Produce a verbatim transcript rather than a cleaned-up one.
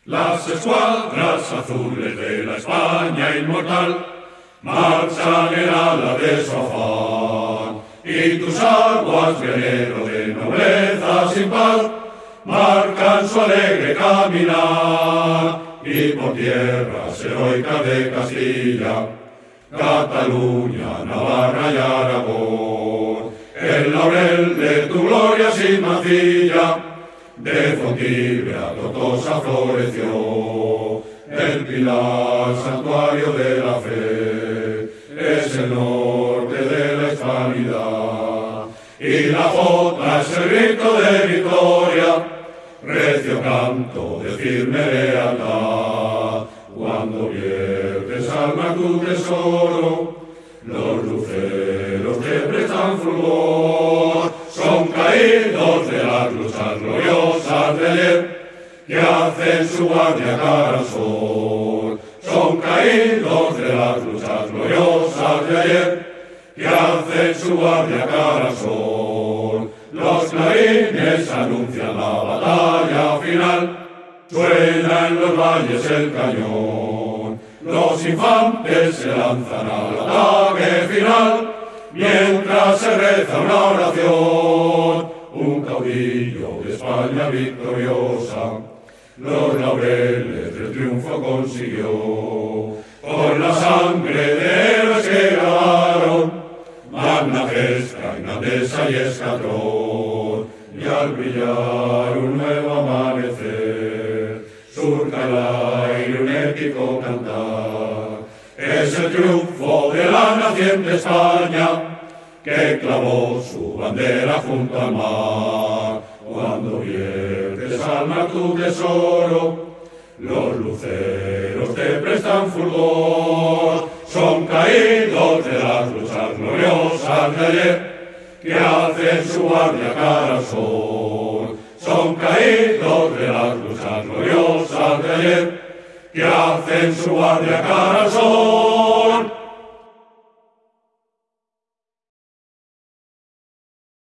Las escuadras azules de la España inmortal marchan en ala de su afán, y tus aguas, guerrero de nobleza sin par, marcan su alegre caminar. Y por tierras heroicas de Castilla, Cataluña, Navarra y Aragón, el laurel de tu gloria sin mancilla, de Fontibia Tortosa floreció. El pilar, santuario de la fe, es el norte de la hispanidad, y la jota es el grito de victoria, recio canto de firme lealtad. Cuando viertes al mar tu tesoro, los luceros te prestan fulgor, son caídos de las luchas gloriosas de ayer, que hacen su guardia cara al sol. Son caídos de las luchas gloriosas de ayer, que hacen su guardia cara al sol. Los clarines anuncian la batalla final, suena en los valles el cañón. Los infantes se lanzan al ataque final, mientras se reza una oración. Un caudillo de España victoriosa los laureles del triunfo consiguió. Con la sangre de héroes que grabaron magna gesta, grandeza y escadrón, y al brillar un nuevo amanecer surca el aire un épico cantar. Es el triunfo de la naciente España, que clavó su bandera junto al mar. Cuando viertes al mar tu tesoro, los luceros te prestan fulgor. Son caídos de las luchas gloriosas de ayer, que hacen su guardia cara al sol. Son caídos de las luchas gloriosas de ayer, que hacen su guardia cara al sol.